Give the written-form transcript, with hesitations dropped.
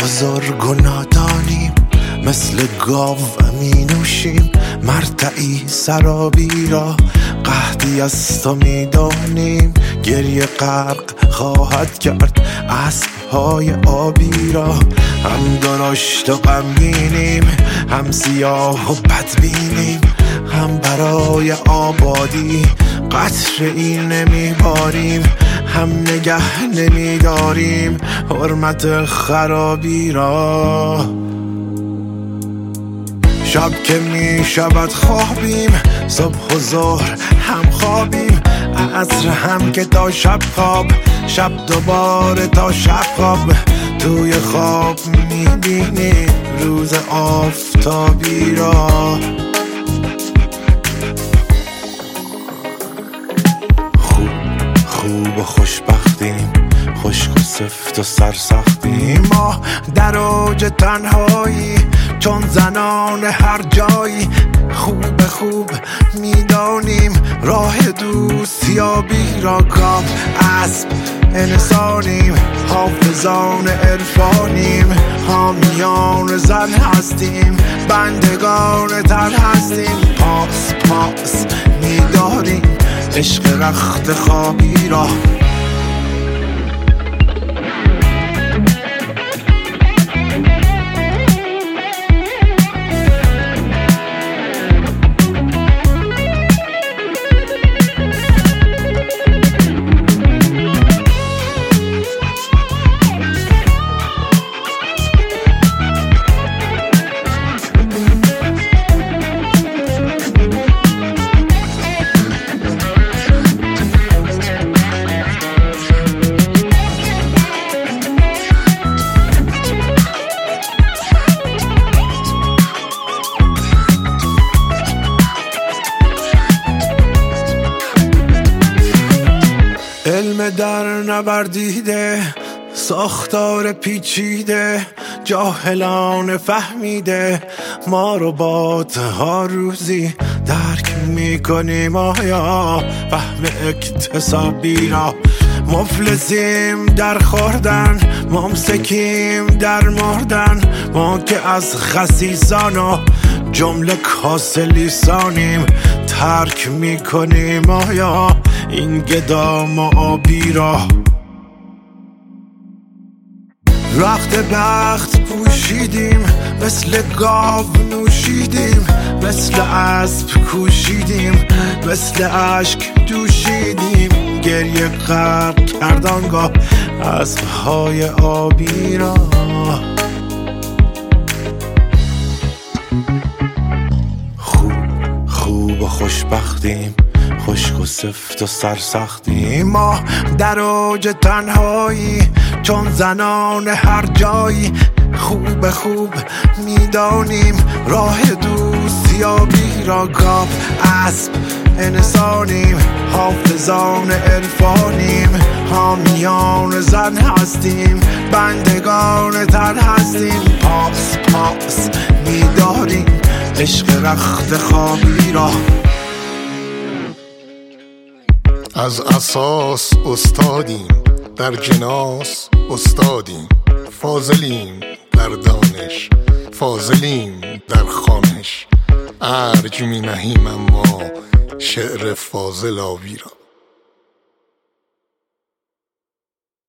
بزرگ و نادانیم، مثل گاو می نوشیم مرتعی سرابی را. قحطی از تو می دانیم، گریه غرق خواهد کرد اسب‌های آبی را. هم درشت و غمگینیم، هم سیاه و بدبینیم، هم برای آبادی قطره‌ای نمیباریم، هم نگه نمیداریم حرمت خرابی را. شب که می شود خوابیم، صبح و ظهر هم خوابیم، عصر هم که تا شب خواب، شب دوباره تا شب خواب. توی خواب می بینیم روز آفتابی را. خوب و خوشبختیم، خشک و سفت و سرسختیم، ما در اوج تنهایی چون زنان هر جایی. خوب میدانیم راه دوستیابی را. گاو اسب انسانیم، حافظان عرفانیم، حامیان زن هستیم، بندگان تن هستیم. پاس میداریم عشق رخت خوابی را. علم در نوردیده، ساختار پیچیده، جاهلان فهمیده، ما ربات ها روزی درک میکنیم آیا فهم اکتسابی را. مفلسیم در خوردن، ممسکیم در مردن، ما که از خسیسان و جمله کاسه لیسانیم. ترک میکنیم آیا این گدام و آبی را. رخت بخت پوشیدیم، مثل گاو نوشیدیم، مثل اسب کوشیدیم، مثل اشک دوشیدیم، گریه غرق کردانگاه اسب‌های آبی را. خوب و خوشبختیم، خشک و سفت و سرسختیم، ما در اوج تنهایی چون زنان هر جایی. خوب میدانیم راه دوستیابی را. گاو اسب انسانیم، حافظان عرفانیم، حامیان زن هستیم، بندگان تن هستیم. پاس میداریم عشق رخت خوابی را. از اساس استادیم، در جناس استادیم، فاضلیم در دانش، فاضلیم در خوانش. ارج می نهیم اما شعر فاضل آبی را.